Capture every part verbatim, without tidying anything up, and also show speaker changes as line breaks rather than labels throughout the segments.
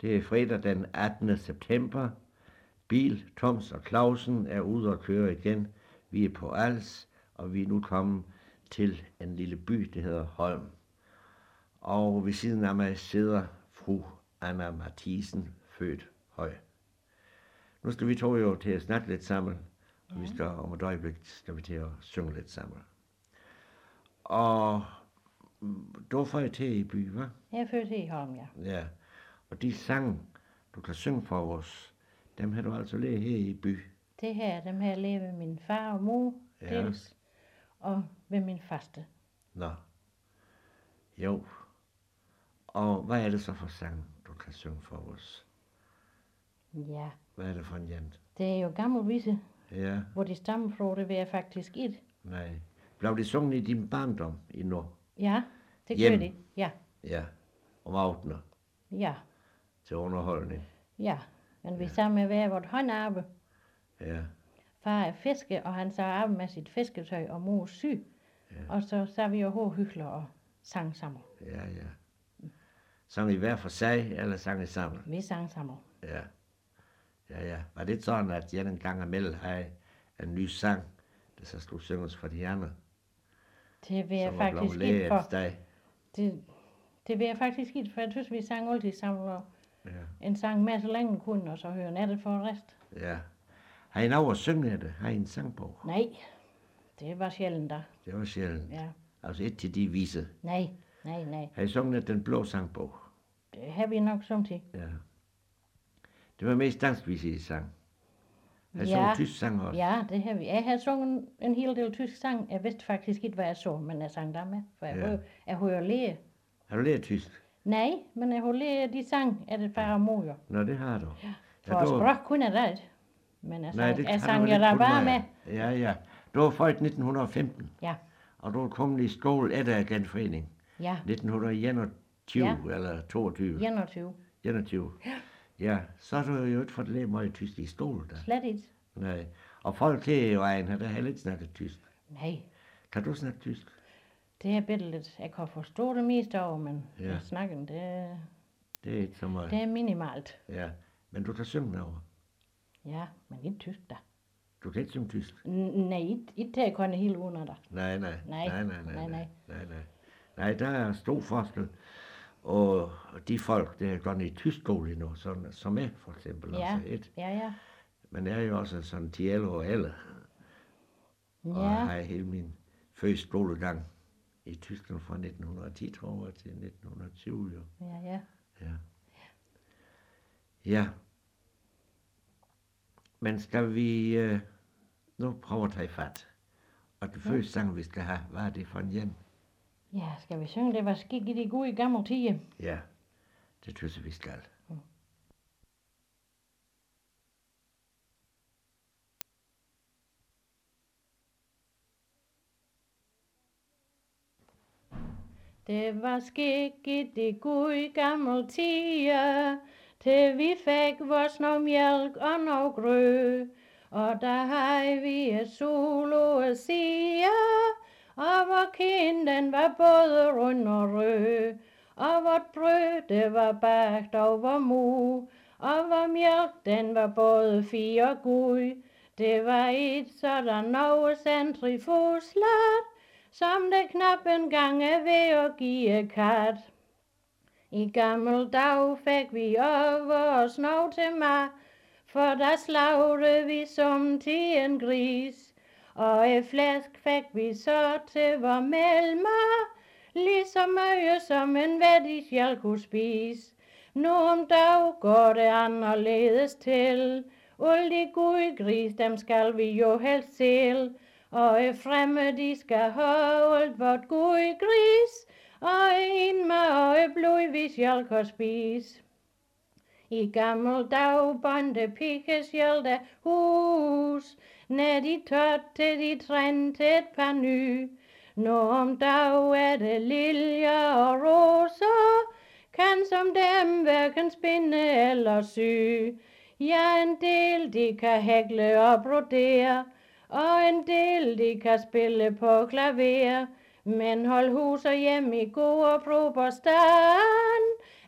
Det er fredag den attende september. Bil, Toms og Clausen er ude at køre igen. Vi er på Als, og vi er nu kommet til en lille by, det hedder Holm. Og ved siden af mig sidder fru Anna Mathisen, født Høj. Nu skal vi to jo til at snakke lidt sammen, og ja. vi skal om et øjeblik skal vi til at synge lidt sammen. Og du er født her i by, hva'?
Jeg er født her i Holm, ja.
Ja, og de sange, du kan synge for os, dem har du altså lært her i by.
Det her, dem har jeg lært ved min far og mor,
Ja.
dels, og ved min faste.
Nå, jo. Og hvad er det så for sang, du kan synge for os?
Ja,
Hvad er det for en jent?
det er jo gammel vise,
Ja,
hvor de stammer fra, det ved jeg faktisk ikke.
nej. Blev de sunget i din barndom endnu?
Ja, det gør
Hjem.
de. Ja,
Ja, om aftenen
ja,
til underholdning.
ja. Men vi sammen med hver vort håndarbejde.
Ja,
Far er fiske, og han så arbejde med sit fisketøj, og mor er syg.
Ja.
Og så sad vi jo hyggeligt og sang sammen.
ja, ja. Sang I hver for sig, eller sang I sammen?
Vi sang sammen.
Ja, ja, ja. Var det sådan, at jeg en gang imellem havde en ny sang, der så skulle synges for de andre?
Det vil jeg
Som var blevet
faktisk ikke
lært
for.
af dig?
Det, det vil jeg faktisk ikke, for jeg synes, vi sang altid sammen, og
Ja,
en sang med så længe kunne, og så høre nettet for rest.
ja. Har I noget at synge af det? Har I en sangbog?
Nej, det var sjældent da.
Det var sjældent.
Ja.
Altså et til de vise.
Nej, nej, nej.
Har I sunget af den blå sangbog?
Det har vi nok samtidig.
Ja. Det var mest danskvise, I sang. Har I
Ja.
sunget tysk sang også?
Ja, det har vi. Jeg har sunget en hel del tysk sang. Jeg vidste faktisk ikke, hvad jeg så, men jeg sang der med. For jeg,
Ja.
ja. jeg har jo lært.
Har du lært tysk?
Nej, men jeg har lært de sang af det far og mor. Jo.
Nå, det har du.
For
Ja,
ja,
du-
sprog kunne jeg da ikke. Men jeg
Nej,
sang,
det
jeg
kan
sang
du
jeg
ikke
da
kun
bare
mig.
med.
Ja, ja. Du var født nitten femten,
Ja,
og du er kommet i skole efter genforening.
ja.
nitten enogtyve
Ja.
eller toogtyve.
enogtyve.
enogtyve. Ja, så har du jo ikke fået lært meget tysk i skole da.
Slet ikke.
Nej. Og folk her i vejen har da heller ikke snakket tysk.
Nej,
Kan du snakke tysk?
det er bitte lidt. Jeg kan forstå det meste over, men
Ja.
ja. snakken, det,
Det er ikke så meget.
det er minimalt.
Ja, men du kan synge noget.
Ja, men ikke tysk da.
Du kan ikke synge tysk.
N- nej, ikke, ikke til at kunne hele under dig.
Nej, nej.
Nej,
nej, nej, nej,
nej, nej.
nej, nej. Nej, der er stor forskel. Og de folk, der er gået i tysk skole endnu, sådan, som er for eksempel
Ja.
også et.
Ja, ja.
Men jeg er jo også sådan ti elleve år ældre, og
Ja,
har hele min første skolegang i Tyskland fra nitten ti, tror jeg, til nitten tyve. Jo.
ja, ja.
Ja. Ja. Men skal vi øh, nu prøve at tage fat? Og det
Ja.
første sang, vi skal have, hvad er det for en hjem?
Ja, skal vi synge det, var skik i de gode gamle tider?
Ja, det synes jeg, vi skal.
Det var skik i de gode gamle tider, til vi fik vores noget mælk og noget grød. Og der havde vi et sol og siger, og vor kind den var både rund og rød. Og vort brød det var bagt over mu, og vor mælk den var både fi og gud. Det var et sådan noget centrifuslat, som det knap engang er ved at give kat. I gammel dag fik vi over os noget til mig, for der slagte vi som til en gris. Og et flæsk fik vi så til vor melmer, lige så meget som en vettig sjæl kunne spise. Nu om dag går det anderledes til, alle de gode gris, dem skal vi jo helst sælge. Og et fremme, de skal have alt vort gode gris, og en med og et blod, vi sjæl kan spise. I gammel dag bondte pige sjæl der hus, når de tørt til de trænte et par ny. Nu om dag er det liljer og roser, kan som dem hverken spinde eller sy. Ja, en del de kan hækle og brodere, og en del de kan spille på klaver. Men hold hus og hjem i god og prober stand,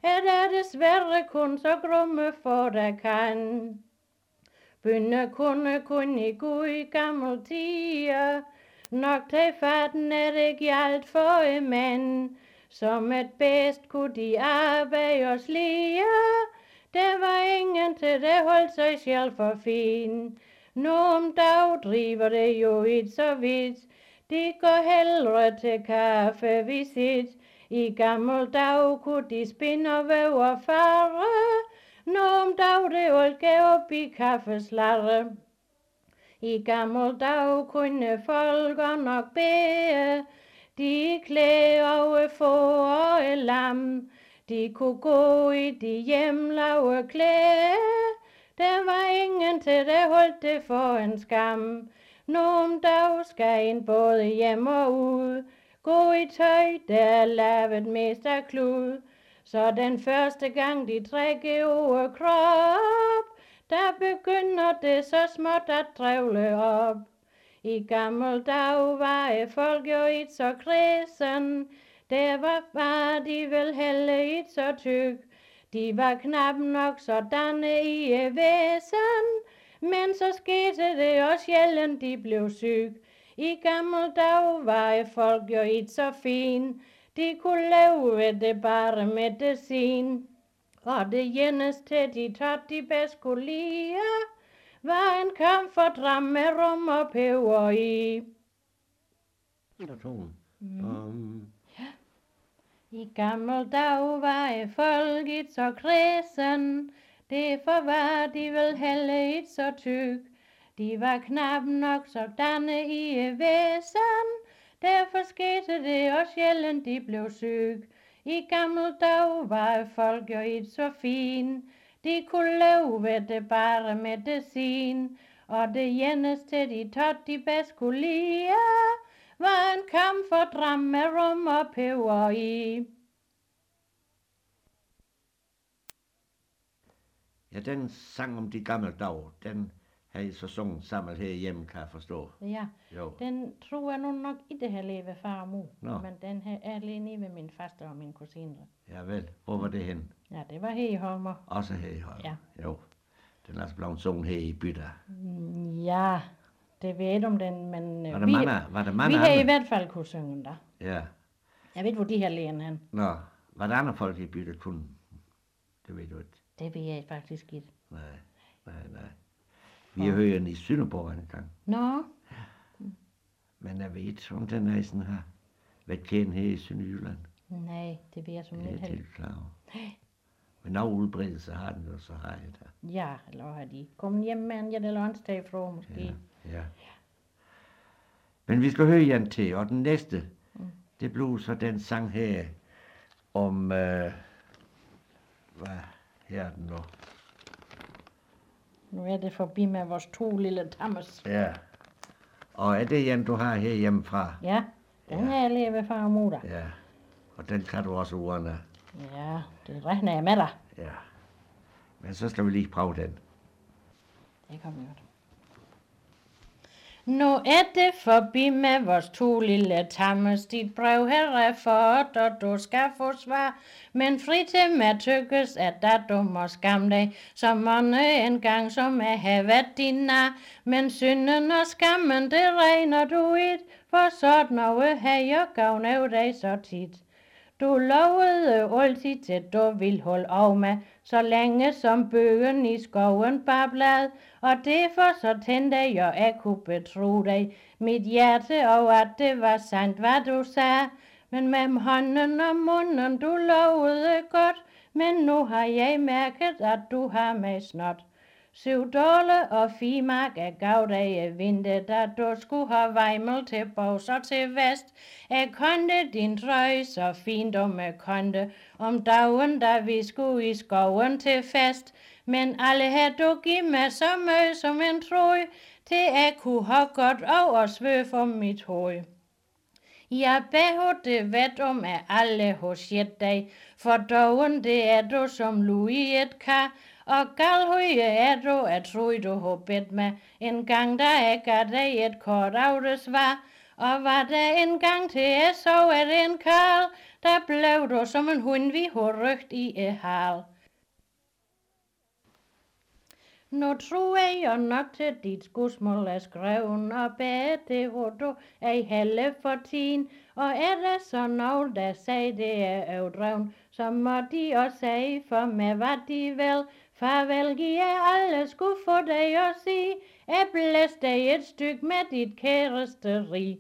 er der desværre kun så grumme for der kan. Bønne kunne kun i god gammel tider, nok til fatten er det gjaldt for en mand, som et bedst kunne de arbejde og slige. Der var ingen til det holdt sig selv for fin. Nu om dag driver det jo ikke så vidt, de går hellere til kaffevisit. I gammel dag kunne de spinde og væve og fare, nu om dag det alt gav op i kaffeslarre. I gammel dag kunne folk og nok bede, de klæde over får og lam. De kunne gå i de hjemlave klæder, der var ingen til det holdt det for en skam. Nu om dag skal en både hjem og ud, gå i tøj, der er lavet mest af klud. Så den første gang de trækker over krop, der begynder det så småt at trævle op. I gammel dag var folk jo ikke så kredsen, der var bare de vel heller ikke så tyk. De var knap nok sådanne i væsen, men så skete det også sjældent de blev syg. I gammel dag var folk jo ikke så fin, de kunne leve det bare medicin. Og det eneste de tatt de bedst kunne lide, var en kamferdram med rom og peber i.
Mm.
I gammel dag var folk ikke så kredsen, derfor var de vel heller ikke så tyk. De var knap nok sådanne i væsen, derfor skete det også sjældent de blev syg. I gammel dag var folk jo ikke så fin, de kunne leve det bare medicin. Og det eneste de tatt de bedst kunne lide, var en kamferdram med rom og peber i.
Ja, den sang om de gamle dage, den har I så sunget sammen herhjemme, kan jeg forstå.
Ja,
Jo.
den tror jeg nu nok ikke har levet far og mor,
Nå.
men den her er lige nede ved min faster og min kusine.
Ja vel, hvor var det hen?
Ja, det var her i Holmer.
Også her i Holm.
Ja.
Jo. Den er altså blevet sunget her i Bytta.
Mm, Ja, det ved jeg om den, men øh,
Var der
vi,
mange, var der mange
vi har i
andre?
hvert fald kunne synge den der.
Ja.
Jeg ved, hvor de her lægen hen.
Nå, var der andre folk i Bytta kunne? Det ved du ikke.
Det ved jeg faktisk ikke.
Nej, nej, nej. Vi har hørt den i Sønderborg en gang.
Nå,
Men jeg ved ikke, om den er sådan her. Hvad kendt her i Sønderjylland?
nej, det ved jeg som
Det er
lidt
jeg
heller.
helt klar over. Men noget udbredelse har den, og så har jeg det.
Ja, eller har de kommet hjem med en et eller andet sted fra, måske.
Ja, ja. Men vi skal høre igen til, og den næste, mm. det blev så den sang her om, øh, hvad her er den nu?
Nu er det forbi med vores to lille tammes.
Ja. Og er det en, du har her hjemmefra?
Ja, den
Ja.
har jeg levet far og mor der.
Ja. Og den kan du også ordene.
Ja, det regner jeg med dig.
Ja. Men så skal vi lige prøve den.
Det kommer godt. Nu er det forbi med vores to lille tammes. Dit brev her er fået, og du skal få svar. Men fri til med tykkes, at der du må skam dig. Så mange en gang, som er have været din nar. Men synden og skammen, det regner du ikke. For sådan noget har jeg gavn af dig så tit. Du lovede altid til du vil holde af med, så længe som bøgen i skoven bablad, og derfor så tændte jeg, at kunne betro dig mit hjerte, og at det var sandt, hvad du sagde. Men med hånden og munden, du lovede godt, men nu har jeg mærket, at du har mig snot. Syv dårle og fimark er gav dig vinde, da du skulle have vejmel til bogs og til vest. Jeg konte din trøje så fint om jeg konte, om dagen da vi skulle i skoven til fest. Men alle her du givet mig så møg som en trøje, til jeg kunne have godt over svøb for mit hoved. Jeg behøver det ved om at alle hos dig, for dagen det er du som Louis et kar, og galhøje er du, at troede du har bedt mig, en gang der jeg gav dig et kort af det svar, og var der en gang til jeg så at en karl, der blev du som en hund, vi har rygt i et hal. Nu tror jeg nok til dit skudsmål er skreven, og bedre hvor du er helle for tiden. Og er der så nogen, der siger, det er overdreven, så må de også sige for mig, hvad de vil. Farvel giver jeg alle skulle få dig at sige, jeg blæste dig et stykke med dit kæresteri.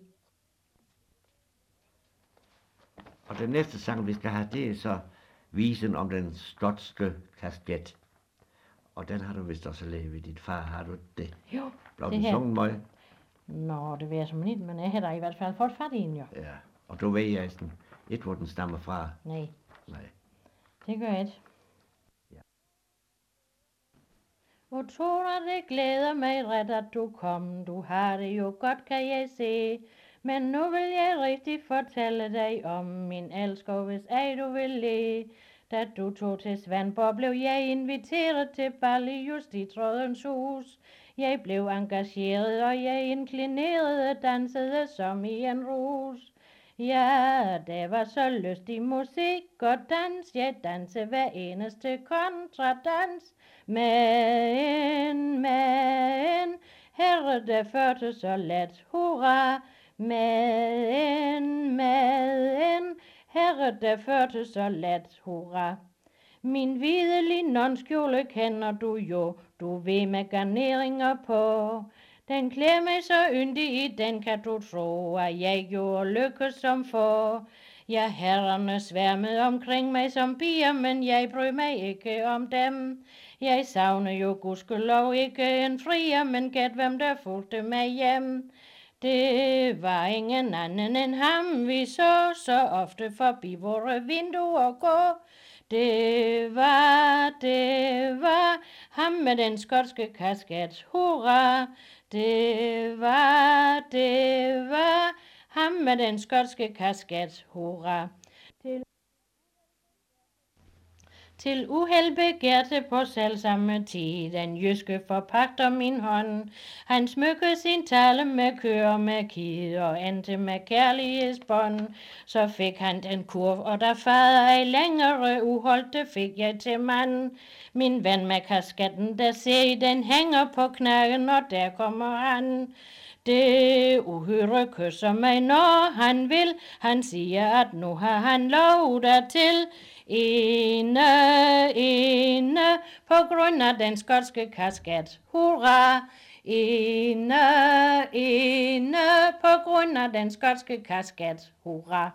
Og den næste sang, vi skal have, det er så visen om den største kasket. Og den har du vist også levet. Dit far, har du det?
Jo,
Blev
det
den
her.
sunget meget?
Nå, det ved jeg som ikke, men jeg har da i hvert fald fået fat i den, jo.
Ja, og du ved jeg sådan, et hvor den stammer fra.
Nej,
Nej.
det gør jeg ikke.
Ja.
Og Tora, det glæder mig ret, at du kom. Du har det jo godt, kan jeg se. Men nu vil jeg rigtig fortælle dig om min elsker, hvis ej du vil le. Da du tog til Svendborg, blev jeg inviteret til bal i Justitsrådens hus. Jeg blev engageret, og jeg inklinerede, dansede som i en rus. Ja, det var så lystig musik og dans, jeg dansede hver eneste kontradans. Men, men, herre, det førte så let, hurra. Men, men, herre, det førte så let, hurra. Min hvide linonskjole kender du jo, du ved med garneringer på. Den klæder mig så yndig i, den kan du tro, at jeg gjorde lykke som få. Ja, herrerne sværmede omkring mig som piger, men jeg brød mig ikke om dem. Jeg savner jo gudskelov ikke en frier, men gæt hvem der fulgte mig hjem. Det var ingen anden end ham, vi så så ofte forbi vore vinduer gå. Det var, det var ham med den skotske kasket, hurra. Det var, det var ham med den skotske kasket, hurra. Til, til uheld begærte på selvsamme tid, den jyske forpagter min hånd. Han smykkede sin tale med kør med kid og endte med kærlighedsbånd. Så fik han den kurv, og der fader ej længere uholdte, fik jeg til mand. Min ven med kasketten, der se, den hænger på knækken, og der kommer han. Det uhyre kysser mig, når han vil. Han siger, at nu har han lov dertil. Inde, inde, på grund af den skotske kasket. Hurra! Inde, inde, på grund af den skotske kasket. Hurra!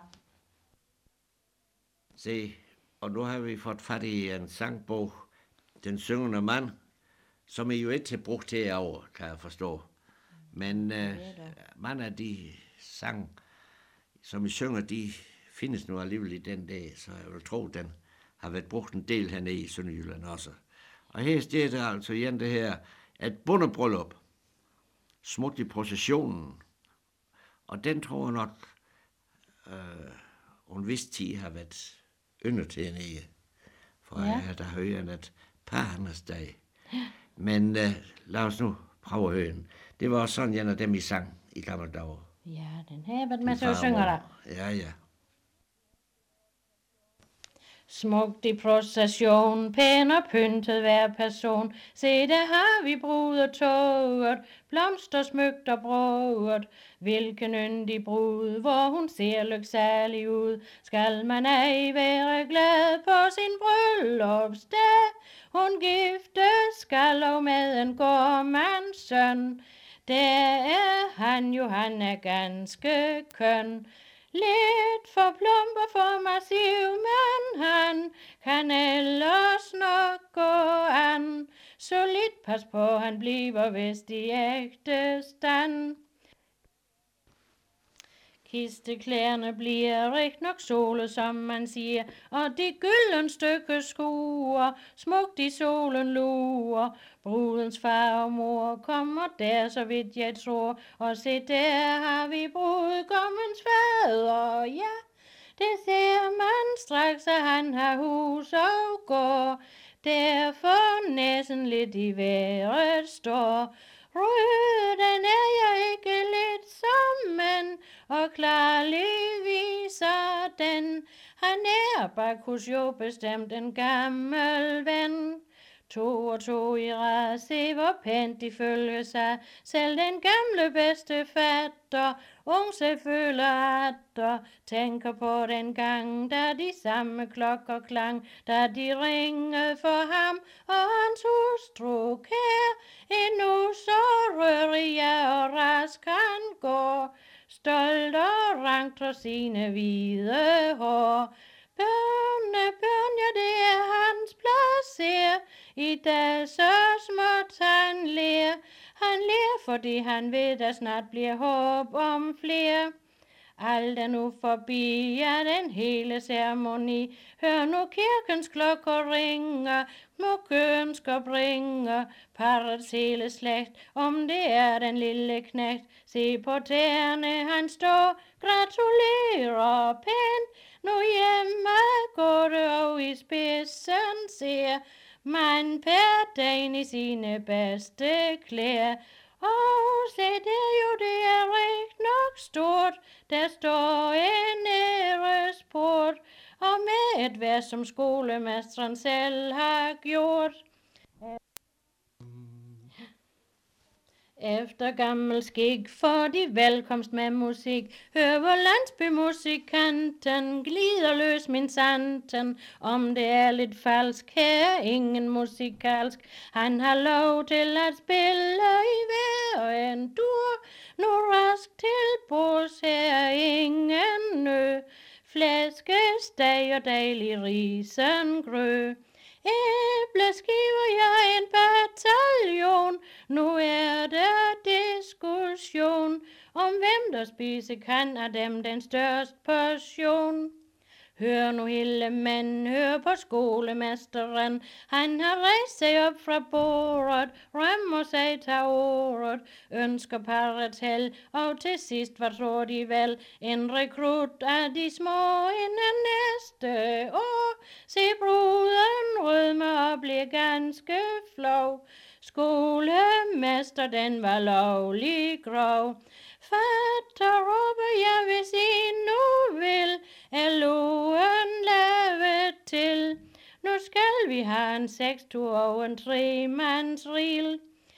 Se, og nu har vi fået fat i en sangbog, Den syngende mand, som er jo ikke til brugt til over, kan jeg forstå. Men øh, mange af de sang, som vi synger, de findes nu alligevel i den dag, så jeg vil tro, den har været brugt en del hernede i Sønderjylland også. Og her står der altså igen det her, et bondebryllup, smukt i processionen, og den tror jeg nok, øh, en vis tid har været yndet til hernede, for ja. Jeg der hører et par andres dag. Men øh, lad os nu prøve at høre den. Det var også sådan en af dem, I sang i gamle dage.
Ja, den her været med til at synge der.
Ja, ja.
Smukt i procession, pæn og pyntet hver person. Se, der har vi brudetoget, blomster smukt og broget. Hvilken yndig brud, hvor hun ser lyksalig ud. Skal man ej være glad på sin bryllupsdag? Hun giftes skal og med en gårdmands søn. Der er han jo, han er ganske køn. Lidt for plump og for massiv, men han kan ellers nok gå an. Så lidt pas på, han bliver vist i ægte stand. Kisteklæerne bliver rigtig nok sole, som man siger, og de gylden stykke skuer, smukt i solen luer. Brudens far og mor kommer der, så vidt jeg tror, og se der har vi brudgommens fader, ja. Det ser man straks, at han har hus og gård, derfor næsen lidt i vejret står. Rød, den er jeg ikke lidt som mand, og klarlig viser den. Han er Bacchus jo bestemt en gammel ven. To og to i rad, se hvor pænt de følger sig. Selv den gamle bedste fatter, ung sig føler atter. Tænker på den gang, da de samme klokker klang. Da de ringede for ham og hans hustru kær. Endnu så rørig ja, og rask han går. Stolt og rank trods sine hvide hår. Børne, børn, ja det er hans plads her. I dag så småt han ler. Han ler, fordi han ved, der snart bliver håb om flere. Alt er nu forbi, ja den hele ceremoni. Hør nu kirkens klokker ringer, smukke ønsker bringer. Parrets hele slægt, om det er den lille knægt. Se på tæerne han står, gratulerer pænt. Nu hjemme går det og i spidsen ser man Per dagen i sine bedste klæder. Og se der jo, det er rigt nok stort, der står en æresport, og med et vers, som skolemesteren selv har gjort. Efter gammel skik får de velkomst med musik. Hør hvor landsbymusikanten glider løs min santen. Om det er lidt falsk, her er ingen musikalsk. Han har lov til at spille i hver en dur. Nu rask til bords, her er ingen nø. Flæskesteg og dejlig risengrød. Æbleskiver, jeg en bataljon. Nu er der diskussion om hvem der spise kan af dem den største portion. Hør nu hele mænd, hør på skolemesteren. Han har rejst sig op fra bordet, rømmer sig til ordet, ønsker parret held, og til sidst, hvad tror de vel, en rekrut af de små inden næste år. Se bruden rødme og bliver ganske flov. Skolemester, den var lovlig grov. Fatter råber jeg, hvis I nu vil, er loven lavet til. Nu skal vi have en sekstur og en tremandsril.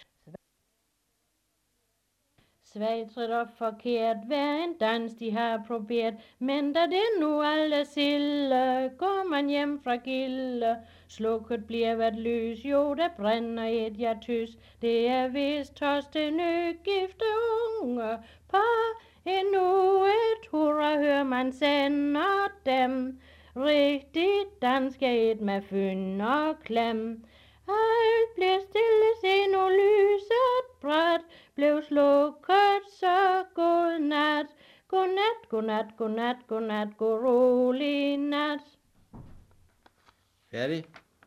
Svagtret og forkert, hver en dans de har proberet, men da det nu alle sille, går man hjem fra gilde. Slukket bliver hvert lys, jo der brænder et hjertys, det er vist hos det nygifte unge par. Endnu et hurra hører man sender dem, rigtigt dansk er et med fyn og klem. Alt bliver stille, se nu lyset bræt, blev slukket, så god nat. God nat, god nat, god nat, god nat, god rolig nat.
Færdig?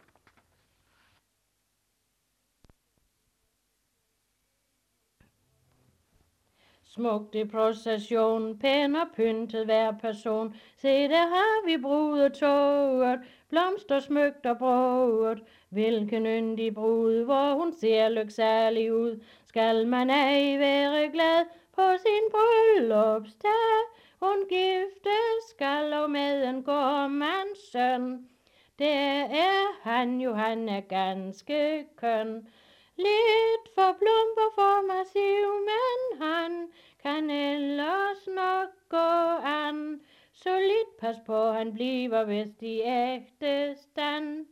Smukt i procession, pæn og pyntet hver person. Se, der har vi brudetoget, blomster smukt og broget. Hvilken yndig brud, hvor hun ser lyksalig ud. Skal man ej være glad på sin bryllupsdag? Hun giftes skal og med en gårdmands søn. Der er han jo, han er ganske køn. Lidt for plump og for massiv, men han kan ellers nok gå an. Så lidt pas på, han bliver vist i ægte stand.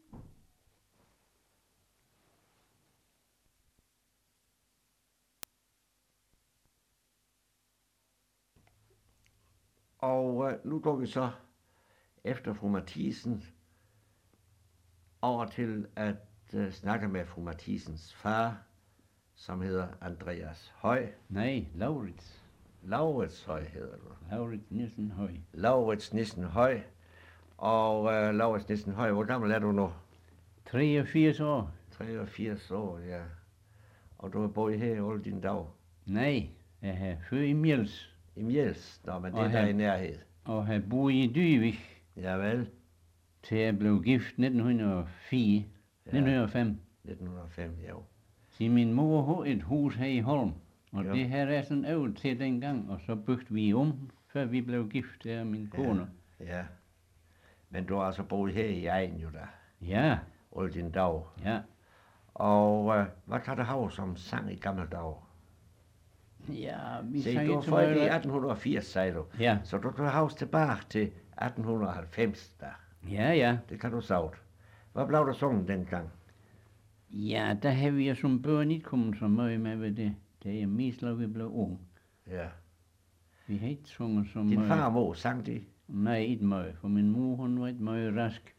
Og øh, nu går vi så efter fru Mathisen over til at øh, snakke med fru Mathisens far, som hedder Andreas Høj.
Nej, Laurits.
Laurits Høj hedder du.
Laurits Nissen Høj.
Laurits Nissen Høj. Og øh, Laurits Nissen Høj, hvor gammel er du nu?
treogfirs år.
treogfirs år, ja. Og du har boet her alle dine dage?
Nej, jeg har født i Mjels.
I Mjels? Nå, men det
Og
er der
han-
i nærhed.
Og har boet i Dyvik,
Javel,
til jeg blev gift nitten hundrede og fire.
Ja.
nitten hundrede og fem.
nitten hundrede og fem, jo.
Så min mor havde et hus her i Holm. Og
Ja.
det her er sådan øvet til dengang, og så byggede vi om, før vi blev gift, der min kone.
Ja. Men du har altså boet her i egen jo da,
Ja,
alle dine dage.
ja.
Og øh, hvad kan du have som sang i gamle dage?
Ja, vi
Se,
sang
du er
ikke så
født i
meget.
atten firs, sagde du.
Ja,
Så du kan huske tilbage til atten halvfems da.
ja, ja.
Det kan du sige. Hvad blev der sunget dengang?
Ja, der har vi jo som børn ikke kommet så meget med ved det. Det er mest, når vi blev unge.
Ja.
Vi har ikke sunget så
Din
meget.
far og mor sang de?
Nej, ikke meget, for min mor, hun var ikke meget rask.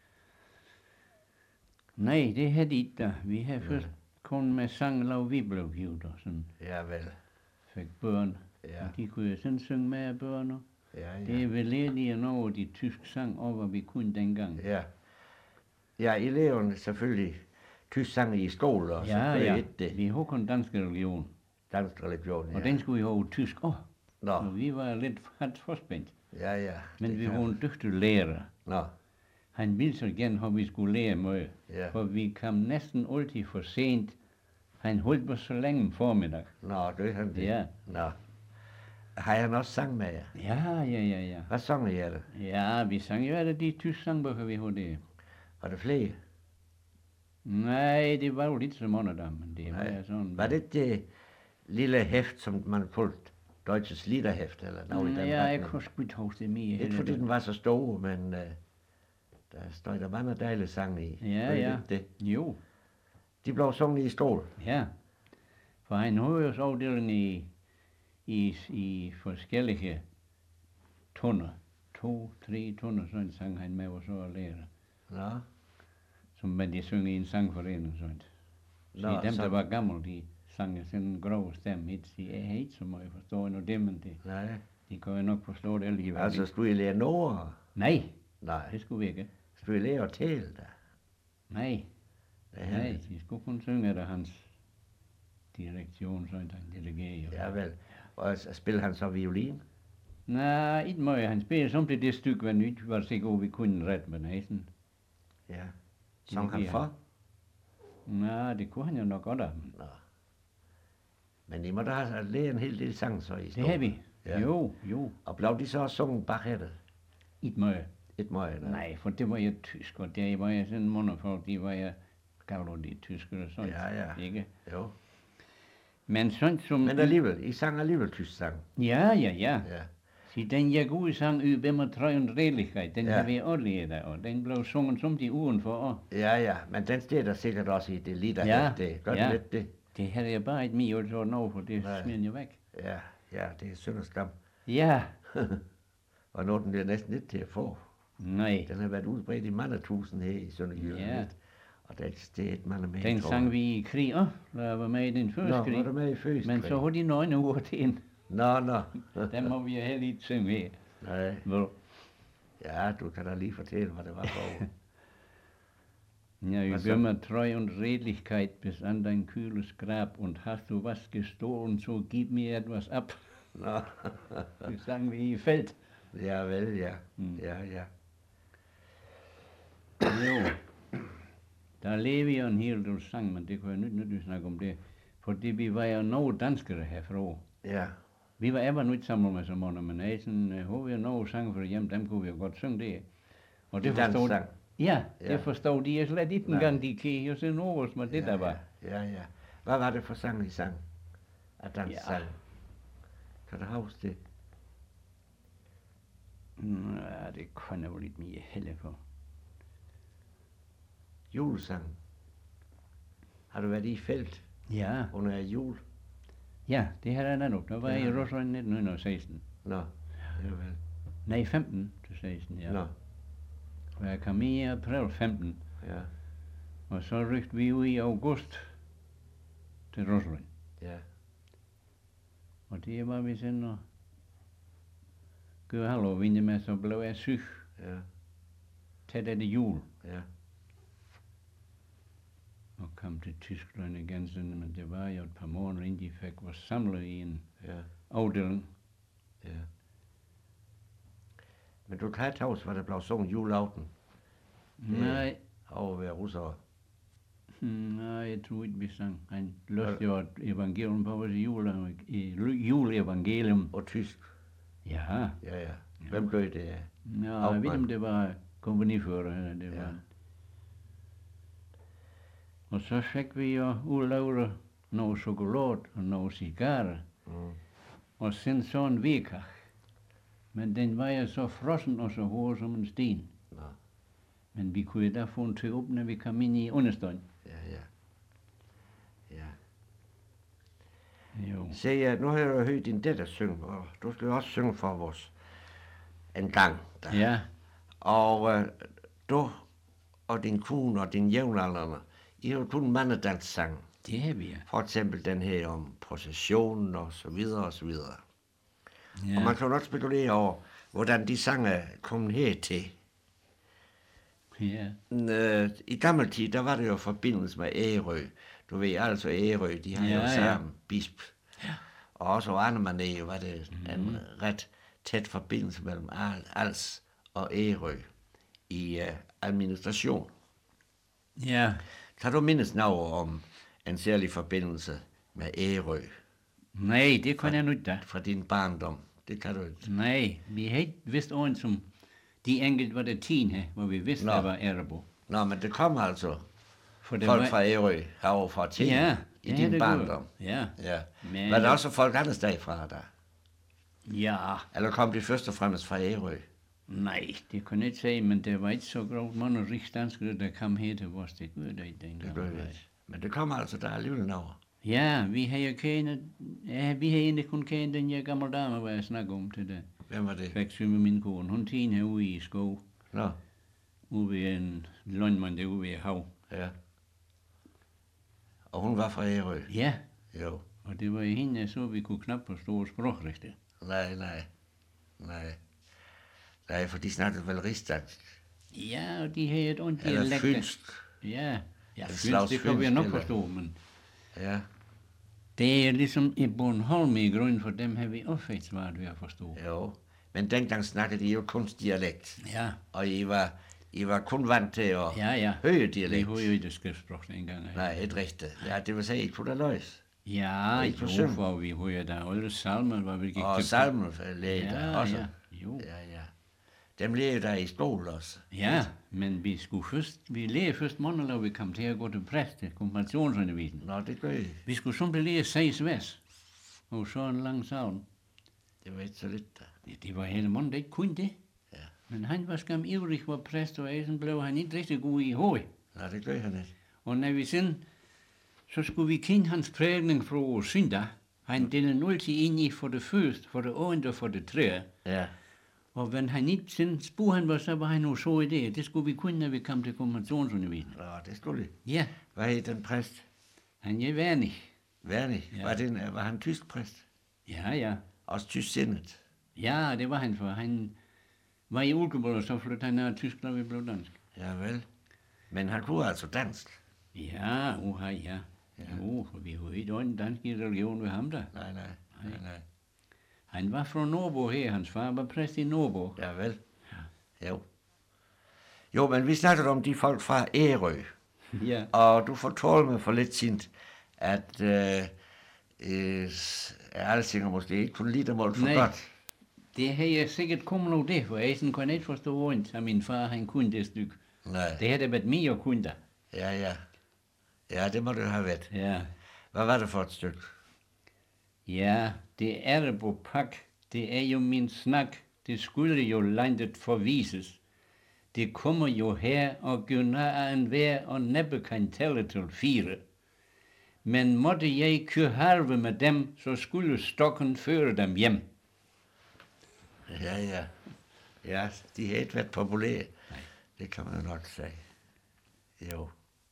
Nej, det havde de ikke da. Vi har først kun med sang, lav vi blev givet og sådan
Ja vel.
fik børn.
Ja,
Og de kunne jo sådan synge med af børn. Og
ja,
det
ja.
er vel lidt over de tysk sang, og hvad vi kunne dengang.
Ja. Ja, eleverne selvfølgelig tysk sang i skole, og så
Ja,
blev
ja.
ikke det.
Vi har kun dansk religion,
Dansk religion, ja.
og den skulle vi have tysk også.
Nå,
Så vi var lidt ret forspændt.
ja, ja.
Men
det
vi
kan-
var en dygtig lærer.
Nå,
Han ville så gerne have, at vi skulle lære meget.
ja.
For vi kom næsten altid for sent. Han holdt på så længe om formiddag.
Nå, det han det.
Ja.
Nå. Har han også sang med jer?
Ja, ja, ja, ja.
Hvad sang I det?
Ja, vi sang jo alle de tysk sangbøger, vi havde det.
Var det flere?
Nej, det var jo lidt så mange der, men det var
Nej.
ja sådan.
Var det det lille hæft, som man kaldte Deutsches Liederheft, eller noget i den
Ja, jeg
retning?
kunne sgu ikke huske det mere.
Ikke fordi den var så stor, men uh, der står der mange dejlige sange i.
Ja,
Var det
ja.
ikke Det.
Jo,
De blev sunget i stol.
ja. For han havde jo så afdeling i, i, i forskellige tunder. To, tre tunder, sådan sang han med, og så at lære.
Nå,
Som man de synger i en sangforening, sådan. Så
Nå,
dem,
så-
der var gamle, de sang sådan en grov stemme. Ikke? Så jeg har ikke så meget forstået af det, men det,
nej.
de kan jo nok forstå det alligevel.
Altså,
ikke?
skulle I lære Nora?
Nej,
Nej.
det skulle vi ikke.
Skulle I lære at tale da?
Nej,
Det
nej, de skulle kun synge efter hans direktion, sådan han delegerer.
Ja vel. Og s- spiller han så violin?
Nej, ikke meget. Han spiller som det, det stykke, hvad nyt var sikker, at vi kunne ret med næsen.
Ja. Sang han
giver
for?
Nej, det kunne han jo nok godt have.
Nå. Men I må da have lært en hel del sang så i
Det
stol.
har vi.
Ja.
Jo, jo.
Og blev de så også sunget bagefter?
Ikke meget.
Et meget? eller?
Nej, for det var jo tysk, og der var jeg sådan mange folk, de var jeg gavler de tyske og sådan.
Ja, ja.
Ikke?
Jo.
Men sådan som...
Men alligevel, I sang alligevel tysk sang.
Ja, ja, ja.
Ja.
Så den jeg gode sang, Über trøj og redelighed, den
Ja.
har vi også lært, og den blev sunget som de ugen for år.
Ja, ja. Men den står der sikkert også i det lied, der
Ja,
det. Gør
ja.
den lidt det?
Det havde jeg bare ikke mere gjort noget, for det
Nej.
smider jeg væk.
Ja, ja, det er synd og skam.
Ja,
Og nu er den bliver næsten lidt til at få.
nej.
Den har været udbredt i mange tusind her i Sønderjylland.
Ja.
lidt. Og der eksisterer ikke mange mere,
Den
tror
sang
jeg.
vi i krig også, da jeg var med i den første
Nå,
krig.
var du med i første
Men
krig?
så har de nøgne ord til en.
Nå, nå.
Den må vi jo heller ikke synge her.
Nej.
Vel?
Ja, du kan da lige fortælle, hvad det var for.
Ja,
Was
über mir Treu und Redlichkeit bis an dein kühles Grab und hast du was gestohlen, so gib mir etwas ab.
Nå.
Det sang vi i felt.
Ja, vel, ja.
Mm.
Ja, ja.
Jo. Der lever jo en hel del sang, men det kunne jeg nyt nyt snakke om det. Fordi vi var jo nogle danskere herfra.
Ja.
Vi var ever nu ikke sammen med så mange, men jeg sådan, uh, har vi jo nogle sange for hjem, dem kunne vi jo godt synge det. Og det
De dansk
forstod,
sang.
ja,
Ja.
det forstod de jo slet ikke
Nej.
engang, de kan jo se noget, men det
ja,
der var.
Ja, ja. Hvad var det for sang, I sang? Af dansk
Ja.
sang? Kan du huske det?
Ja, det kan jeg jo lidt mere helle for.
Julesang. Har du været i felt
Ja,
under jul?
ja, det havde jeg netop. Der var jeg i
Ja.
Rusland nitten seksten.
Nå. Ja, vel.
Nej, femten til seksten, ja.
Nå.
Og jeg kom i april femten,
Ja.
og så rykte vi ud i august til Rusland.
Ja.
Og det var vi sådan og gøre halvårvinde med, så blev jeg syg
Ja.
tæt af det jul.
Ja.
Og kom til Tyskland igen, sådan, men det var jo et par måneder, inden de fik os samlet i en
Ja.
afdeling.
Ja. Men du kan ikke huske, hvad der blev sunget juleaften Det-
Nej,
over ved russere.
nej, jeg tror ikke, vi sang. Han løste jo et evangelium på vores jule, i juleevangelium.
Og tysk.
Ja,
Ja, ja. Hvem blev det af?
ja jeg ved ikke, om det var kompagnifører, det var
Ja.
han. Og så fik vi jo udlavet noget chokolade og nogle cigarer,
Mm.
og sen så en vikach. Men den var jo så frossen og så hård som en sten.
Nå.
Men vi kunne da få den til op, når vi kom ind i understånd.
Ja, ja. Ja.
Jo.
Se, ja, nu har jeg jo hørt din datter synge, og du skal jo også synge for os en gang. Da.
Ja,
Og øh, du og din kone og din jævnaldrende, I har jo kun mandedanssang.
det har vi, ja.
For eksempel den her om processionen og så videre og så videre. Ja. Og man
Ja,
kan jo nok spekulere over, hvordan de sange er kommet hertil.
ja,
Øh, I gammel tid, der var det jo forbindelse med Ærø. Du ved, altså Ærø, de har
Ja,
jo
ja.
sammen bisp. Ja. Og også på andre manér var det en ret tæt forbindelse mellem Al- Als og Ærø i uh, administration.
ja.
Kan du mindes noget om en særlig forbindelse med Ærø
Nej, det kunne jeg nu ikke da.
fra din barndom? Det kan du ikke.
Nej, vi havde ikke vidst ordentligt som de enkelte var det tien her, hvor vi vidste,
Nå.
der var Erebo.
Nå, men det kom altså
For det
folk
var,
fra Ærø herovre fra til
ja,
i
det
din
det
barndom.
gjorde. Ja,
Ja.
Men-
Var der også folk andre steder fra der?
ja,
Eller kom de først og fremmest fra Ærø?
nej, det kunne jeg ikke sige, men det var ikke så grovt mange rigsdanskere, der kom her til vores, det gjorde det ikke
Det
dengang.
blev det ikke. Men det kom altså der alligevel noget.
Ja, vi har jo kendt, ja, vi har egentlig kun kendt den her gamle dame, hvor jeg snakker om til det.
Hvem var det?
Fik syg med min kone. Hun tien herude i skov,
Nå,
ude ved en landmand derude ved hav.
ja. Og hun var fra Ærø?
Ja,
Jo.
og det var jo hende, jeg så, vi kunne knap forstå sprog rigtigt.
Nej, nej. Nej. Nej, for de snakkede vel rigsdansk.
Ja, og de havde et ondt
Eller
dialekt.
fynsk.
Ja, ja,
En
fynsk,
slags
det kan vi
fynsk,
nok
eller?
forstå, men
Ja.
det er ligesom i Bornholm i grund for dem, har vi også helt svært ved at forstå.
Jo. Men dengang snakkede de jo kun dialekt.
Ja,
Og I var, I var kun vant til at
ja, ja.
høre
Vi
dialekt.
har jo ikke skriftsprog dengang.
Nej, ikke rigtigt. Ja, det vil sige, I kunne da løs.
Ja,
ikke for
jo,
syng.
for vi har jo da alle salmer, hvor vi gik
Og
til-
salmen lægge
Ja,
også.
ja, jo.
Ja, ja. Dem levede der i skole også.
Ja, men vi skulle først, vi lærer først måneder, når vi kom til at gå til præst til konfirmationsundervisning.
Nå, det gør I.
Vi skulle simpelthen lære seks vers, og så en lang savn.
Det var ikke så lidt der.
Ja, det var hele måneden, der ikke kunne det.
Ja.
Men han var skam ivrig for præst, og så blev han ikke rigtig god i hovedet.
Nå, det gør han ikke.
Og når vi sen, så skulle vi kende hans prægning fra søndag. Han delte altid ind i for det første, for det andet og for det tredje.
Ja.
Og når han ikke sen spurgte han, hvad så var han nu så i det. Det skulle vi kunne, når vi kom til konfirmationsundervisning.
Nå, det skulle de.
Ja,
Hvad hed den præst?
han er værnig.
Værnig.
Ja.
Var, den, var han tysk præst?
Ja, ja.
Også tysk sindet.
Ja, det var han for. Han var i Ulkeborg, og så flyttede han af Tyskland, og vi blev dansk.
Ja, vel. Men han kunne altså dansk.
Ja, uha, ja.
Ja.
Ja. Jo, for vi har jo ikke en dansk i religion ved ham der.
Nej, nej. Nej, nej.
Han var fra Norbo her, hans far var præst i Norbo.
Ja, vel. Jo. Jo, men vi snakkede om de folk fra Ærø.
Ja.
Og du fortalte mig for lidt siden, at øh, øh, Alsinger måske ikke kunne lide dem alt for
Nej.
godt.
Det har jeg sikkert kommet over det, for jeg sådan kunne ikke forstå ondt, at min far han kunne det stykke.
Nej.
Det havde været mere kunne der.
Ja, ja. Ja, det må du have været.
Ja.
Hvad var det for et stykke?
Ja, det er på pak. Det er jo min snak. Det skulle jo landet forvises. Det kommer jo her og gør af en vær og næppe kan tælle til fire. Men måtte jeg køre halve med dem, så skulle stokken føre dem hjem.
Ja, ja. Ja, de har ikke været populære. Nej. Det kan man jo nok sige. Jo.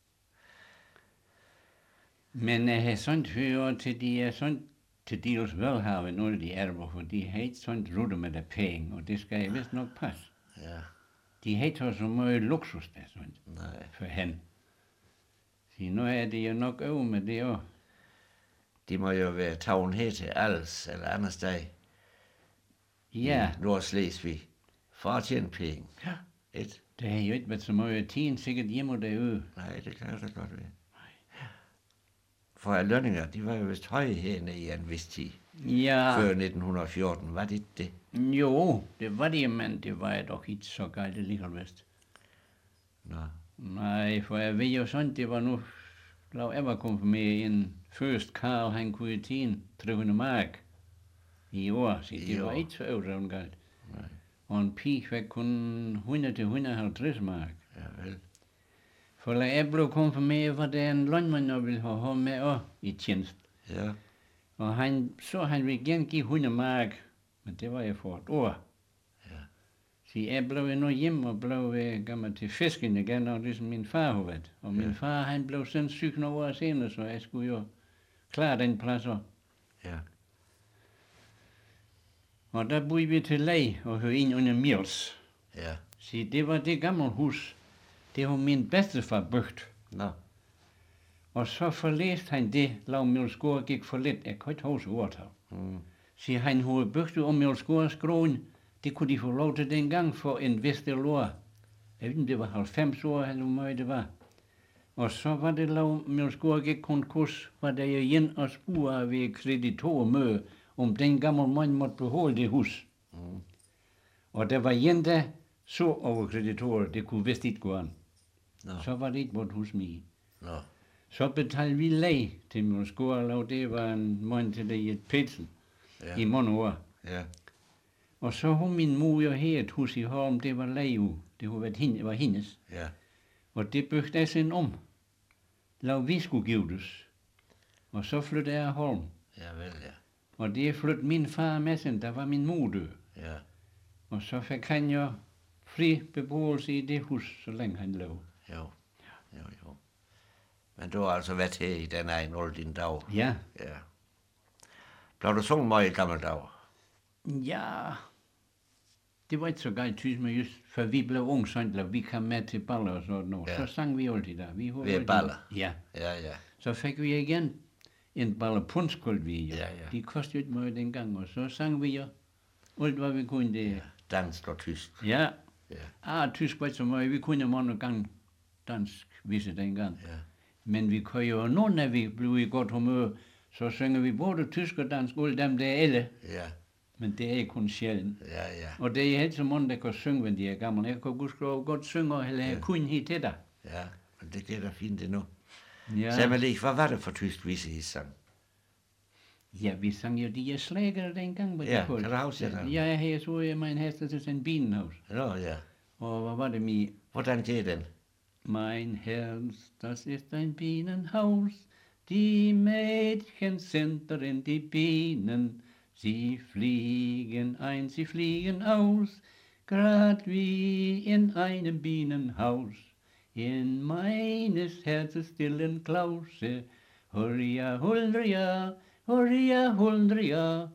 Men jeg har sådan hørt til de er sådan til dels velhavende, nogle af de ærber, for de har ikke sådan rutte med der penge, og det skal jeg vist nok passe.
Ja.
De har ikke så meget luksus der sådan
Nej.
for han. Så nu er det jo nok over med det også.
De må jo være taget her til Als eller andre sted.
Ja,
I Nordslesvig. For at tjene penge.
ja.
Et.
Det har jo ikke været så meget tiden sikkert hjemme derude.
Nej, det kan jeg da godt være. For lønninger, de var jo vist høje herne i en vis tid.
Ja,
Før nitten fjorten, var det ikke det?
jo, det var det, men det var jeg dog ikke så galt alligevel vist.
Nå.
Nej, for jeg ved jo sådan, det var nu, da jeg var konfirmeret en først Karl, han kunne tjene tre hundrede mark i år, så
I
det var
år.
ikke så øvrigt galt.
Nej.
Og en pige fik kun hundrede til hundrede og halvtreds mark.
Ja, vel.
For da jeg blev konfirmeret, var der en landmand, der ville have ham med også i tjeneste.
Ja.
Og han, så han ville gerne give hundrede mark, men det var jeg for et år.
Ja.
Så jeg blev nu hjem og blev øh, gammel til fisken igen, og ligesom min far havde været. Og min
Ja.
far, han blev sådan syg nogle år senere, så jeg skulle jo klare den plads også.
Ja.
Og der boede vi til leje og hørte ind under Mils.
Ja.
Så det var det gamle hus. Det var min bedstefar bygget.
Nå.
Og så forlæste han det, lav Mjølsgård gik for lidt. Jeg kan ikke huske årtal.
Mm.
Så han havde bygget om Mjølsgårds grund. Det kunne de få lov til dengang for en vist år. Jeg ved ikke, om det var halvfems år, eller hvor meget det var. Og så var det lav Mjølsgård gik konkurs, var der jo igen og spurgte ved kreditormøde, om den gamle mand måtte beholde det hus.
Mm.
Og der var en, der så over kreditorer, det kunne vist ikke gå an.
Nå.
Så var det ikke vort hus mere.
Nå.
Så betalte vi leje til Mjølsgård, og det var en mand til det i et pætsel
Ja.
i mange år.
Ja.
Og så havde min mor jo her et hus i Holm, det var leje. Det havde været hende, var hendes.
Ja.
Og det bygde jeg sådan om. Lav vi skulle gives. Og så flyttede jeg af Holm.
Ja, vel, ja.
Og det flyttede min far med sig, der var min mor død.
Ja.
Og så fik han jo fri beboelse i det hus, så længe han lå.
Jo. Jo, jo. Men du har altså været her i den egen alle dine dage.
Ja.
Ja. Blev du sunget meget i gamle dage?
Ja, det var ikke så galt tysk, men just for vi blev unge, så vi kom med til baller og sådan noget.
Ja.
Så sang vi altid der. Vi havde
Ved
altid-
baller?
Ja.
Ja, ja.
Så fik vi igen en baller punskuld vi jo.
Ja, ja.
De kostede jo ikke meget dengang, og så sang vi jo alt, hvad vi kunne det.
Ja. Dansk og tysk.
Ja.
Ja.
Ah, tysk var ikke så meget. Vi kunne mange gange dansk visse dengang.
Ja.
Men vi kan jo, nu når vi blev i godt humør, så synger vi både tysk og dansk, alle dem der er alle.
Ja.
Men det er kun sjældent.
Ja, ja.
Og det er helt så mange, der kan synge, når de er gamle. Jeg kan gudskelov godt synge, eller jeg
Ja.
kunne hit til dig.
Ja. Men det gør da fint endnu.
Ja.
Sag mig lige, hvad var det for tysk vise I sang?
Ja, vi sang jo de er slægere dengang. Hvad
Ja,
de kaldte.
kan du huske det?
Ja, jeg havde så jeg min heste til sådan en bienhaus.
Nå, ja.
Og hvad var det med?
Hvordan gør den?
Mein Herz, das ist ein Bienenhaus. Die Mädchen sind darin die Bienen. Sie fliegen ein, sie fliegen aus. Grad wie in einem Bienenhaus. In meines Herzens stillen Klause. Hurria, hurria, hurria, hurria.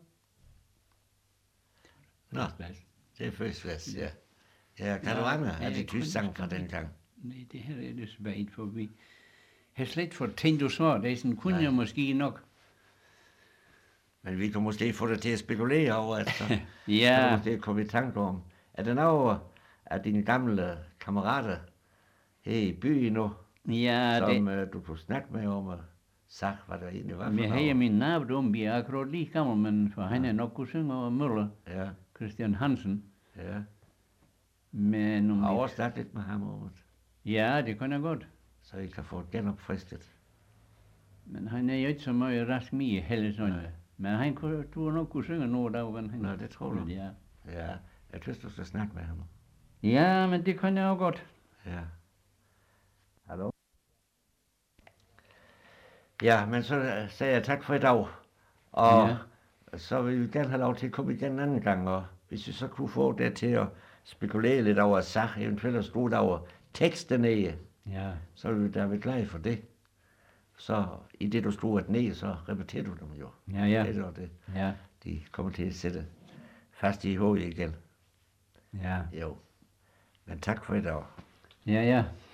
Nå, det er først vest, ja. Ja, kan du
Ja,
andre? Er
jeg
det
kunne
tysk sang
ikke
fra
spille
den gang?
Nej, det her er det svært, for vi har slet for tænkt du så. Det er sådan, kunne
Nej.
jeg måske nok.
Men vi kan måske få det til at spekulere over, at så,
Ja.
så kan du måske komme i tanke om. Er det noget af dine gamle kammerater her i byen nu,
Ja,
som
det,
uh, du kunne snakke med om og sagt, hvad der egentlig var for
vi har
noget?
min nabo om, vi er akkurat lige gammel, men for han er nok kunne synge over Møller,
Ja,
Christian Hansen.
ja.
Men om
Og
vi,
også snakke lidt med ham om det,
ja, det kan jeg godt.
så I kan få det genopfrisket.
Men han er jo ikke så meget rask med heller sådan.
Nej.
Men han kunne, du nok kunne synge noget af, hvad han...
Nå, det tror du.
Ja.
Ja, jeg synes, du skal snakke med ham.
Ja, men det kan jeg jo godt.
Ja. Hallo? Ja, men så øh, sagde jeg tak for i dag. Og
Ja.
så vil vi gerne have lov til at komme igen en anden gang. Og hvis vi så kunne få det til at spekulere lidt over sag, eventuelt at skrive over teksten ned,
Ja.
så vil vi da være glade for det. Så i det, du skriver det ned, så repeterer du dem jo.
Ja, ja.
Det er det.
Ja.
De kommer til at sætte fast i hovedet igen.
Ja.
Jo. Men tak for i dag.
Ja, ja.